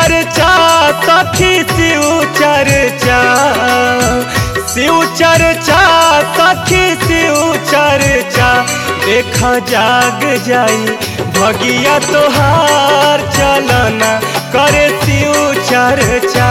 चर्चा सखी शिव चर्चा, शिव चर्चा सखी शिव चर्चा, देखा जाग जाई भगिया तोहार, चलना करे शिव चर्चा।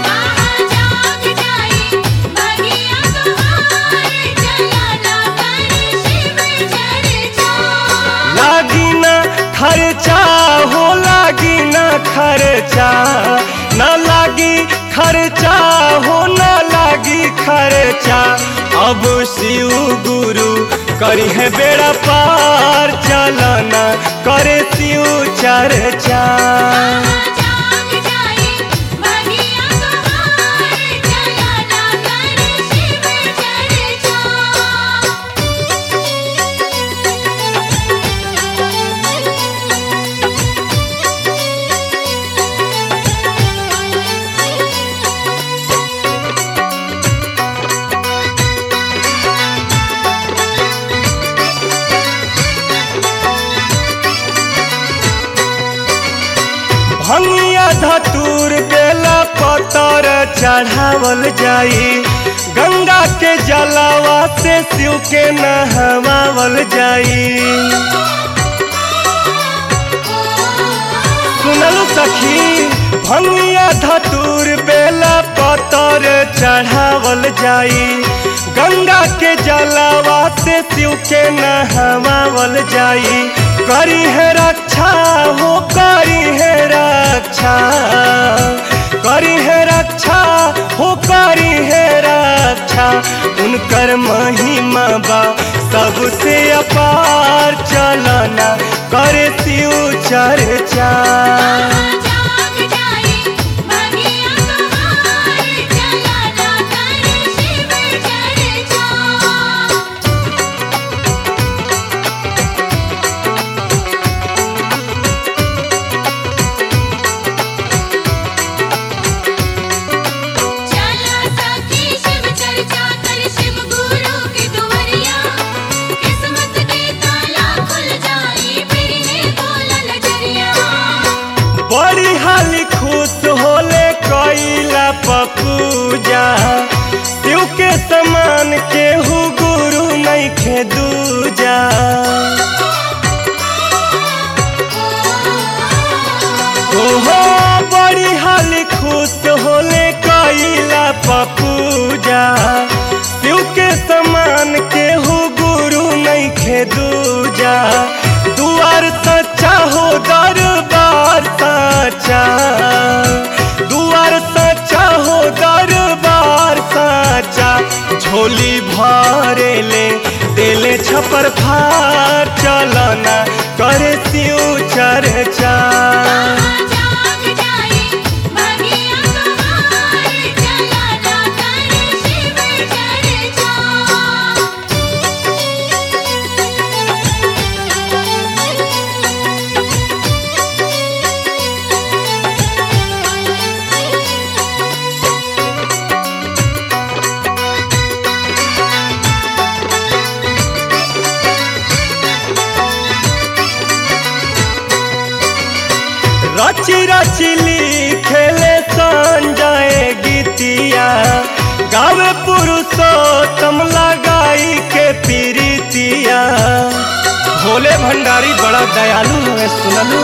लागी ना खर्चा हो लागी ना खर्चा, न लागी खर्चा हो न लागी खर्चा, अब शिव गुरु करी है बेड़ा पार, चलना करे शिव चर्चा। भंगिया धतूर बेला पतर चढ़ावल जाई, गंगा के जलावा से शिव के नहवावल जाई। सुनल सखी भंगिया धतूर बेला पतर चढ़ावल जाई, गंगा के जलावा से शिव के नहवावल जाई। करी है रक्षा हो करी है रक्षा, करी है रक्षा हो करी है रक्षा, उनकर महिमा बा सबसे अपार, चलना करे शिव चर्चा। बड़ी हाली खुश होले कैला पपूजा, शिव के समान केहू गुरु नहीं खे दूजा। ओहो बड़ी हाली खुश होले कैला पपूजा, शिव के समान केहू गुरु नहीं खे दूजा। दुआर सच्चा हो दरबार सच्चा, दुआर सच्चा हो दरबार सच्चा, झोली भरे ले देले छपर फार, चलना करे शिव चर्चा। रची रची लिखेले संजय गीतिया, गावे पुरुषोत्तम लगाई के प्रीतिया। भोले भंडारी बड़ा दयालु है सुनलू।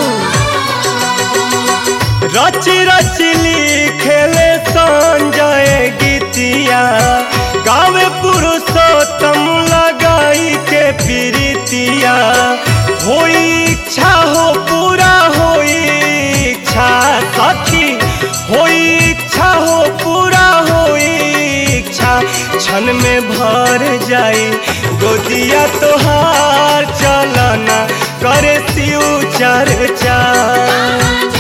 रची रची लिखेले संजय गीतिया, गावे पुरुषोत्तम लगाई के प्रीतिया। होई इच्छा हो पूरा होई इच्छा सखी, होई इच्छा हो पूरा होई इच्छा, क्षण में भर जाई गोदिया तोहार, चलना करे शिव चर्चा।